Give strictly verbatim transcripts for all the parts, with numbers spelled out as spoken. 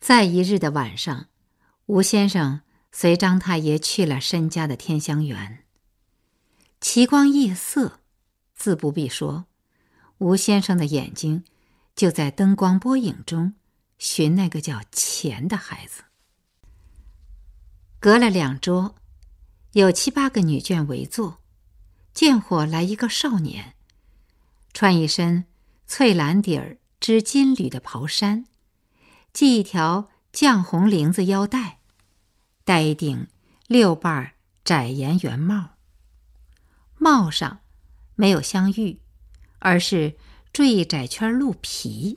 在一日的晚上，吴先生随张太爷去了申家的天香园。奇光异色，自不必说，吴先生的眼睛就在灯光波影中寻那个叫钱的孩子。隔了两桌，有七八个女眷围坐，见或来一个少年，穿一身翠蓝底儿织金缕的袍衫，系一条绛红绫子腰带，戴一顶六瓣窄檐圆帽，帽上没有镶玉，而是缀一窄圈鹿皮。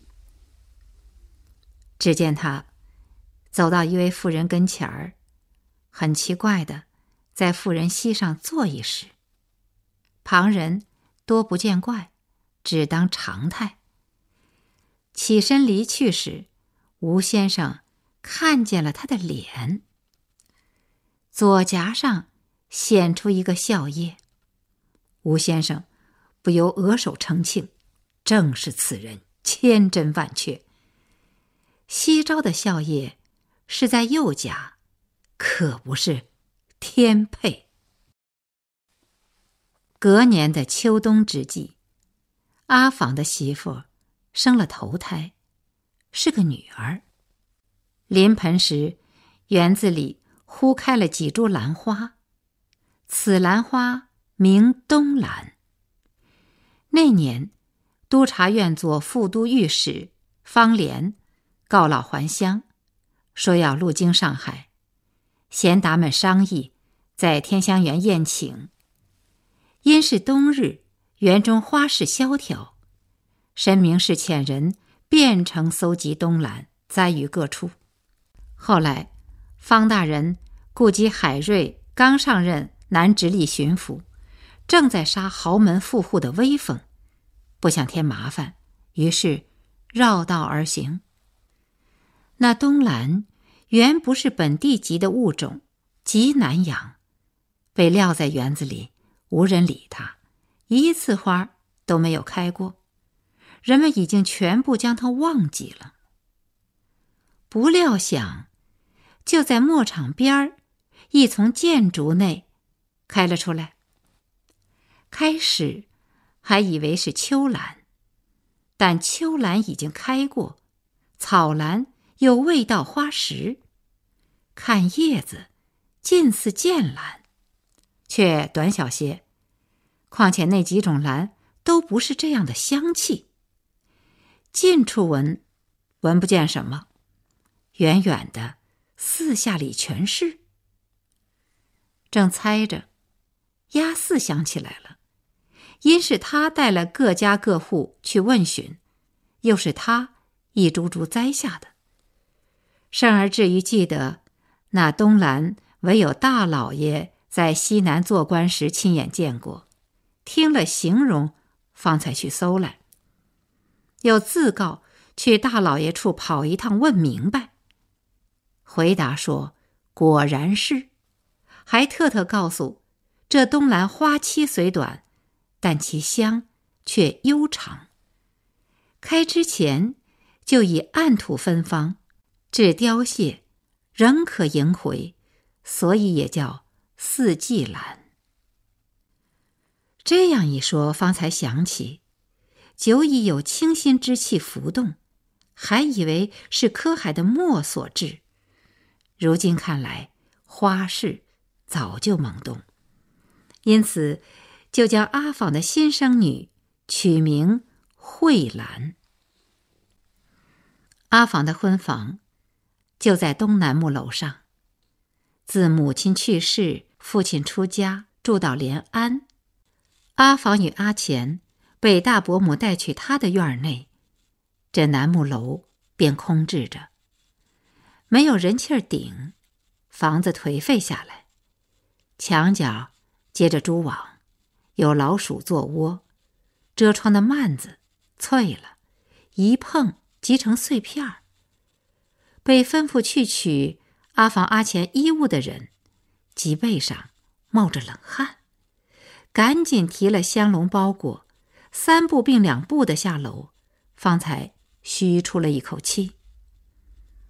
只见他走到一位妇人跟前儿，很奇怪的在妇人膝上坐一时，旁人多不见怪，只当常态。起身离去时，吴先生看见了他的脸，左颊上显出一个笑靨。吴先生不由额首称庆，正是此人，千真万确。西招的笑靨是在右颊，可不是天配。隔年的秋冬之际，阿访的媳妇生了头胎，是个女儿。临盆时，园子里忽开了几株兰花，此兰花名冬兰。那年，督察院左副都御史方廉告老还乡，说要路经上海，贤达们商议在天香园宴请。因是冬日，园中花市萧条，申明是遣人遍城搜集冬兰，栽于各处。后来方大人顾及海瑞刚上任南直隶巡抚，正在杀豪门富户的威风，不想添麻烦，于是绕道而行。那冬兰原不是本地级的物种，极难养，被撂在园子里，无人理它，一次花都没有开过，人们已经全部将它忘记了。不料想，就在磨场边儿一丛箭竹内开了出来。开始还以为是秋兰，但秋兰已经开过，草兰又未到花时，看叶子近似剑兰，却短小些，况且那几种兰都不是这样的香气。近处闻，闻不见什么，远远的四下里全是。正猜着，押四想起来了，因是他带了各家各户去问询，又是他一株株栽下的。甚而至于记得那冬兰唯有大老爷在西南做官时亲眼见过，听了形容方才去搜来，又自告去大老爷处跑一趟问明白。回答说果然是，还特特告诉这冬兰花期虽短，但其香却悠长，开之前就以暗土芬芳，至凋谢仍可迎回，所以也叫四季兰。这样一说，方才想起，久已有清新之气浮动，还以为是科海的墨所致，如今看来，花市早就萌动，因此就将阿访的新生女取名慧兰。阿访的婚房就在东南木楼上，自母亲去世，父亲出家，住到连安，阿访与阿钱被大伯母带去他的院内，这楠木楼便空置着，没有人气儿顶，房子颓废下来，墙角接着蛛网，有老鼠做窝，遮窗的幔子脆了，一碰即成碎片儿。被吩咐去取阿访阿钱衣物的人，脊背上冒着冷汗，赶紧提了香笼包裹，三步并两步的下楼，方才吁出了一口气。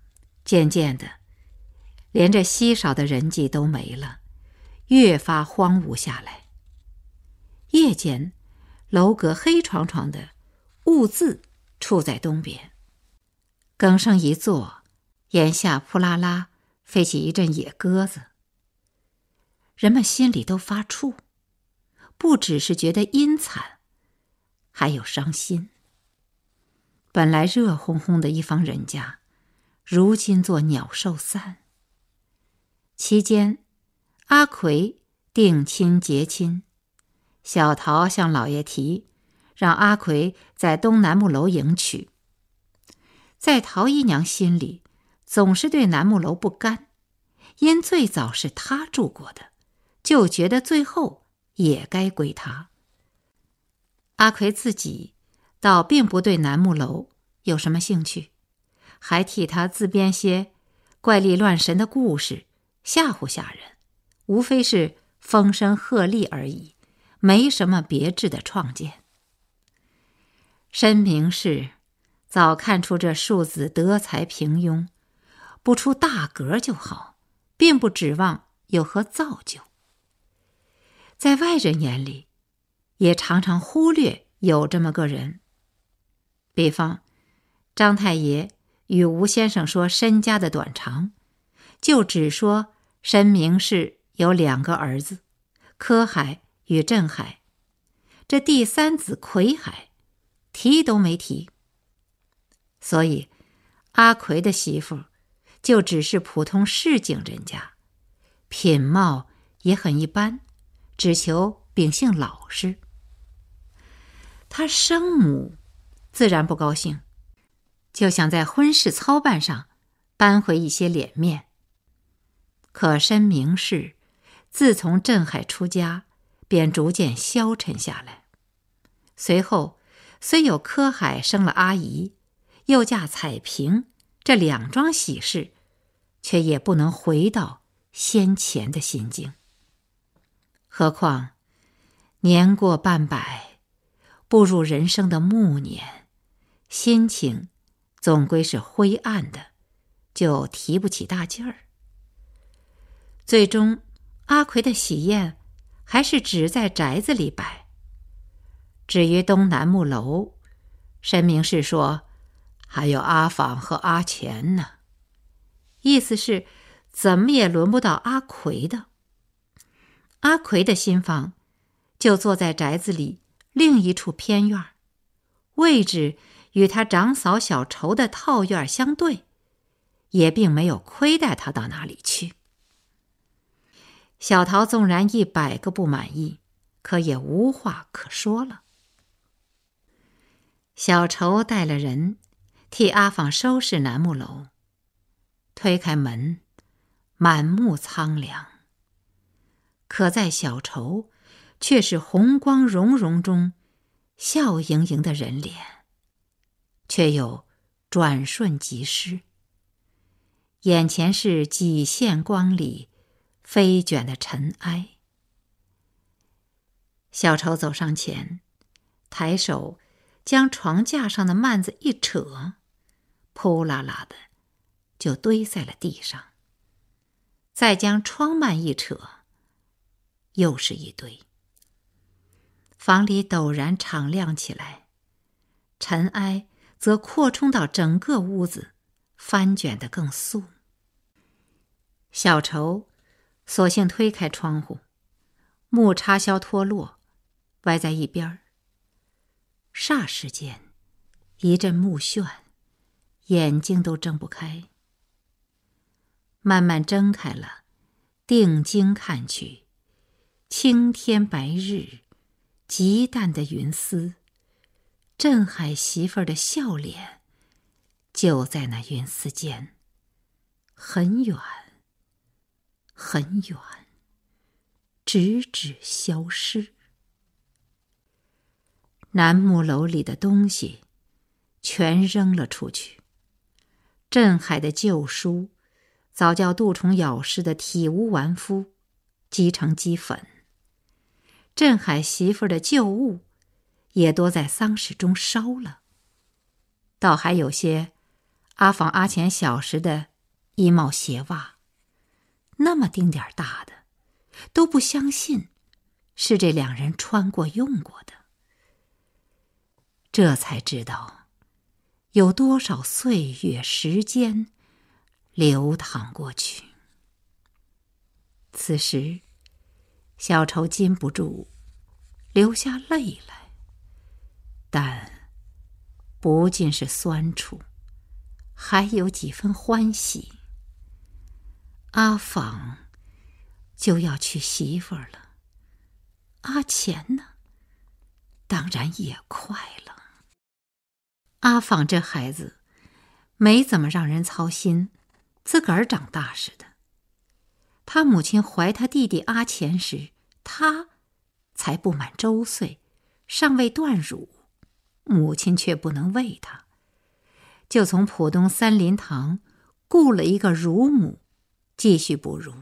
渐渐的，连这稀少的人迹都没了，越发荒芜下来。夜间，楼阁黑床床的，兀自处在东边。更声一作，檐下扑啦啦飞起一阵野鸽子。人们心里都发怵，不只是觉得阴惨，还有伤心。本来热烘烘的一方人家，如今做鸟兽散。期间，阿奎定亲结亲，小桃向老爷提，让阿奎在东南木楼迎娶。在陶姨娘心里，总是对南木楼不甘，因最早是她住过的，就觉得最后也该归她。阿奎自己倒并不对南木楼有什么兴趣，还替他自编些怪力乱神的故事吓唬下人，无非是风声鹤唳而已，没什么别致的创建。申明氏早看出这庶子德才平庸，不出大格就好，并不指望有何造就。在外人眼里，也常常忽略有这么个人。比方张太爷与吴先生说申家的短长，就只说申明氏有两个儿子，柯海与镇海，这第三子奎海提都没提。所以阿奎的媳妇就只是普通市井人家，品貌也很一般，只求秉性老实。他生母自然不高兴，就想在婚事操办上扳回一些脸面。可申明氏自从镇海出家，便逐渐消沉下来。随后虽有柯海生了阿姨，又嫁彩萍，这两桩喜事，却也不能回到先前的心境。何况年过半百，步入人生的暮年，心情总归是灰暗的，就提不起大劲儿。最终阿奎的喜宴还是只在宅子里摆。至于东南木楼，申明氏说还有阿访和阿钱呢，意思是怎么也轮不到阿奎的。阿奎的新房就坐在宅子里另一处偏院，位置与他长嫂小仇的套院相对，也并没有亏待他到哪里去。小桃纵然一百个不满意，可也无话可说了。小仇带了人替阿访收拾楠木楼，推开门，满目苍凉。可在小仇却是红光融融中笑盈盈的人脸，却又转瞬即逝。眼前是几线光里飞卷的尘埃。小仇走上前，抬手将床架上的幔子一扯，扑啦啦的就堆在了地上。再将窗幔一扯，又是一堆。房里陡然敞亮起来，尘埃则扩充到整个屋子，翻卷得更速。小仇索性推开窗户，木插销脱落，歪在一边儿。霎时间，一阵目眩，眼睛都睁不开。慢慢睁开了，定睛看去，青天白日，极淡的云丝，镇海媳妇儿的笑脸就在那云丝间，很远很远，直直消失。楠木楼里的东西全扔了出去，镇海的旧书早叫杜虫咬噬的体无完肤，积成齑粉。镇海媳妇的旧物也多在丧事中烧了，倒还有些阿访阿钱小时的一帽鞋袜，那么丁点儿大的，都不相信是这两人穿过用过的。这才知道有多少岁月时间流淌过去。此时小愁禁不住流下泪来，但不尽是酸楚，还有几分欢喜。阿访就要娶媳妇儿了，阿钱呢，当然也快了。阿访这孩子没怎么让人操心，自个儿长大似的。他母亲怀他弟弟阿钱时，他才不满周岁，尚未断乳，母亲却不能喂他，就从浦东三林堂雇了一个乳母继续哺乳。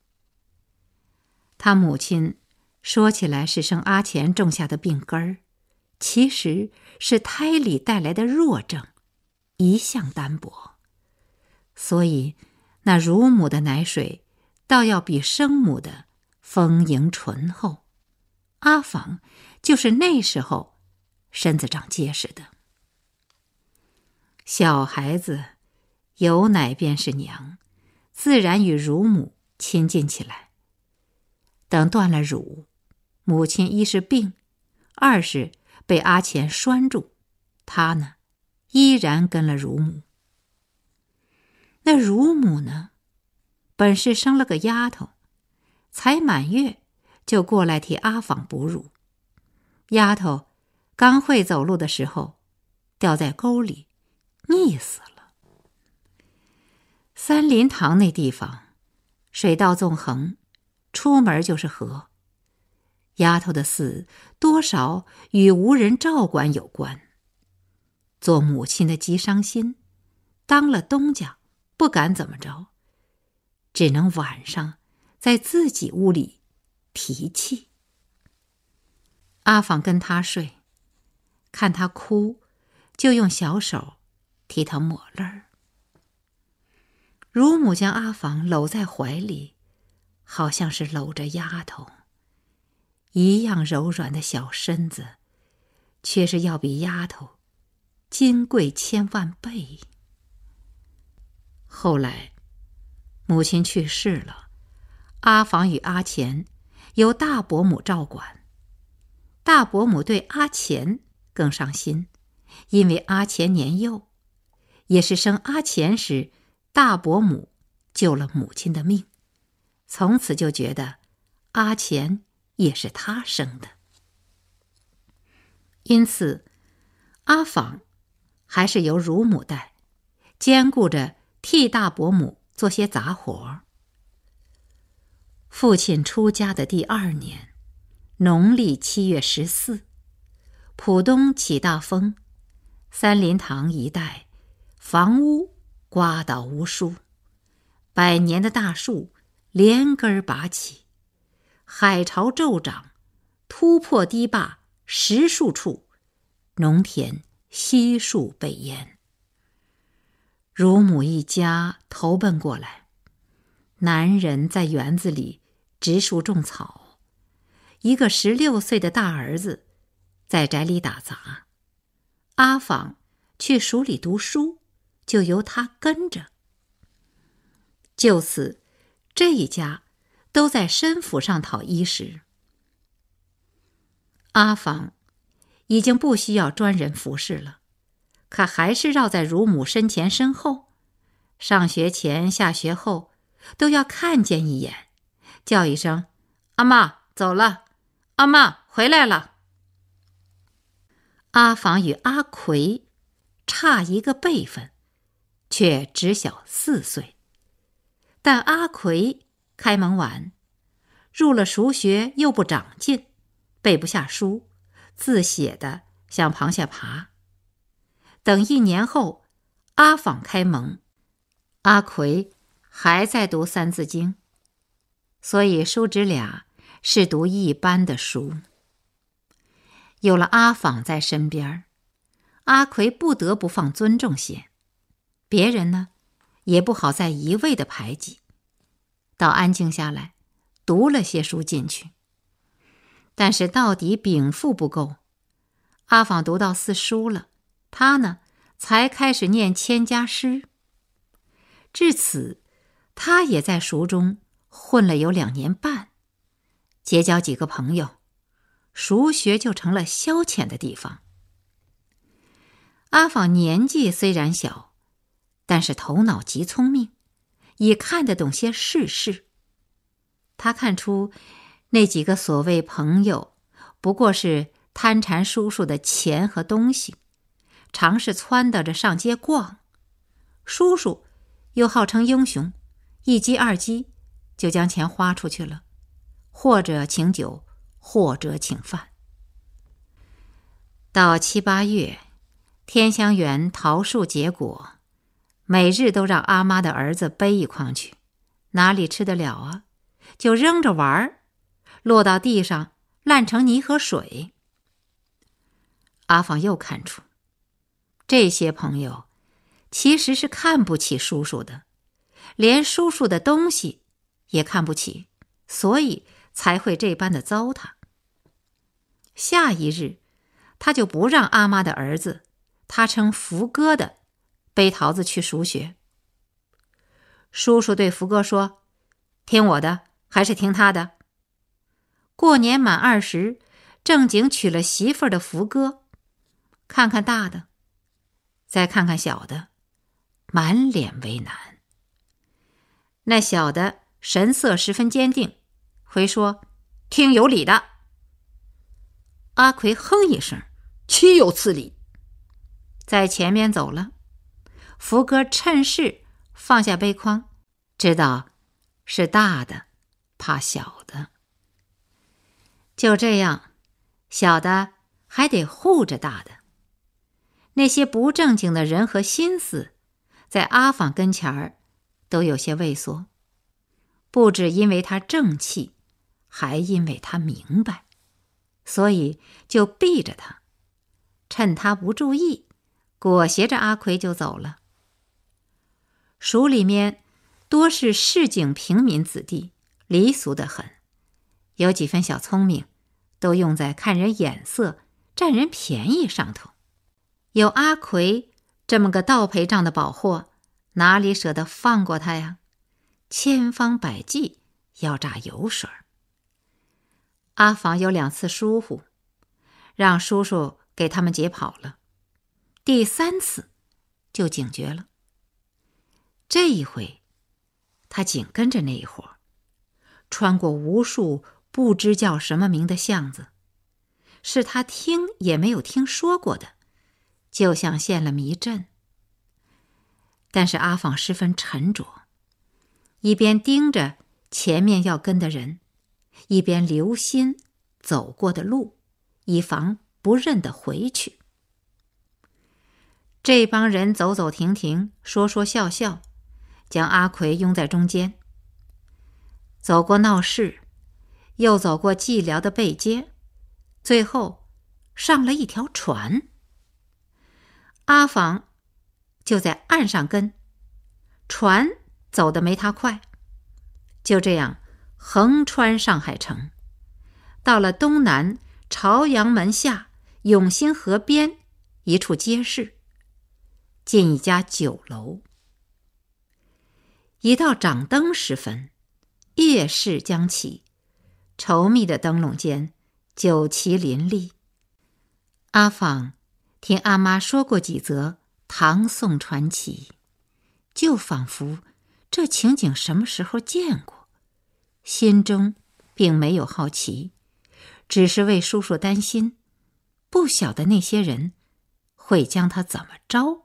他母亲说起来是生阿钱种下的病根儿，其实是胎里带来的弱症，一向单薄，所以那乳母的奶水倒要比生母的丰盈醇厚。阿访就是那时候身子长结实的。小孩子有奶便是娘，自然与乳母亲近起来。等断了乳，母亲一是病，二是被阿钱拴住，他呢依然跟了乳母。那乳母呢，本是生了个丫头，才满月就过来替阿访哺乳。丫头刚会走路的时候，掉在沟里，溺死了。三林堂那地方，水道纵横，出门就是河。丫头的死多少与无人照管有关。做母亲的极伤心，当了东家不敢怎么着，只能晚上在自己屋里提气。阿访跟他睡，看他哭，就用小手替他抹泪儿。乳母将阿访搂在怀里，好像是搂着丫头，一样柔软的小身子，却是要比丫头金贵千万倍。后来母亲去世了，阿访与阿钱由大伯母照管。大伯母对阿钱更上心，因为阿钱年幼，也是生阿钱时大伯母救了母亲的命，从此就觉得阿钱也是他生的。因此阿访还是由乳母带，兼顾着替大伯母做些杂活。父亲出家的第二年，农历七月十四，浦东起大风，三林堂一带房屋刮倒无数，百年的大树连根拔起，海潮骤涨，突破堤坝十数处，农田悉数被淹。乳母一家投奔过来，男人在园子里植树种草，一个十六岁的大儿子在宅里打杂，阿访去署里读书，就由他跟着。就此这一家都在申府上讨衣食。阿访已经不需要专人服侍了，可还是绕在乳母身前身后，上学前下学后都要看见一眼，叫一声阿嬷走了，阿嬷回来了。阿访与阿奎差一个辈分，却只小四岁，但阿奎开蒙晚，入了塾学又不长进，背不下书，字写的像螃蟹爬。等一年后，阿访开蒙，阿奎还在读三字经，所以叔侄俩是读一般的书。有了阿访在身边，阿奎不得不放尊重些。别人呢， 也不好再一味的排挤，倒安静下来，读了些书进去。但是到底禀赋不够，阿访读到四书了，他呢才开始念千家诗。至此，他也在蜀中混了有两年半，结交几个朋友，蜀学就成了消遣的地方。阿访年纪虽然小，但是头脑极聪明，也看得懂些世事。他看出那几个所谓朋友不过是贪馋叔叔的钱和东西，常是撺掇着上街逛，叔叔又号称英雄，一击二击就将钱花出去了，或者请酒，或者请饭。到七八月，天香园桃树结果，每日都让阿妈的儿子背一筐去，哪里吃得了啊？就扔着玩，落到地上烂成泥和水。阿访又看出，这些朋友其实是看不起叔叔的，连叔叔的东西也看不起，所以才会这般的糟蹋。下一日，他就不让阿妈的儿子，他称福哥的，背桃子去蜀学。叔叔对福哥说：“听我的，还是听他的？”过年满二十，正经娶了媳妇儿的福哥，看看大的，再看看小的，满脸为难。那小的神色十分坚定，回说：“听有理的。”阿奎哼一声：“岂有此理！”在前面走了。福哥趁势放下背筐，知道是大的怕小的。就这样，小的还得护着大的。那些不正经的人和心思，在阿访跟前儿都有些畏缩，不只因为他正气，还因为他明白，所以就避着他，趁他不注意，裹挟着阿奎就走了。蜀里面多是市井平民子弟，离俗得很，有几分小聪明，都用在看人眼色、占人便宜上头。有阿奎这么个倒陪账的宝货，哪里舍得放过他呀？千方百计要榨油水。阿访有两次疏忽，让叔叔给他们解跑了，第三次就警觉了。这一回，他紧跟着那一伙，穿过无数不知叫什么名的巷子，是他听也没有听说过的，就像陷了迷阵。但是阿访十分沉着，一边盯着前面要跟的人，一边留心走过的路，以防不认得回去。这帮人走走停停，说说笑笑，将阿奎拥在中间。走过闹市，又走过寂寥的背街，最后上了一条船。阿访就在岸上跟，船走得没他快，就这样横穿上海城，到了东南朝阳门下永兴河边一处街市，进一家酒楼。一到掌灯时分，夜市将起，稠密的灯笼间，酒旗林立。阿访听阿妈说过几则唐宋传奇，就仿佛这情景什么时候见过，心中并没有好奇，只是为叔叔担心，不晓得那些人会将他怎么着。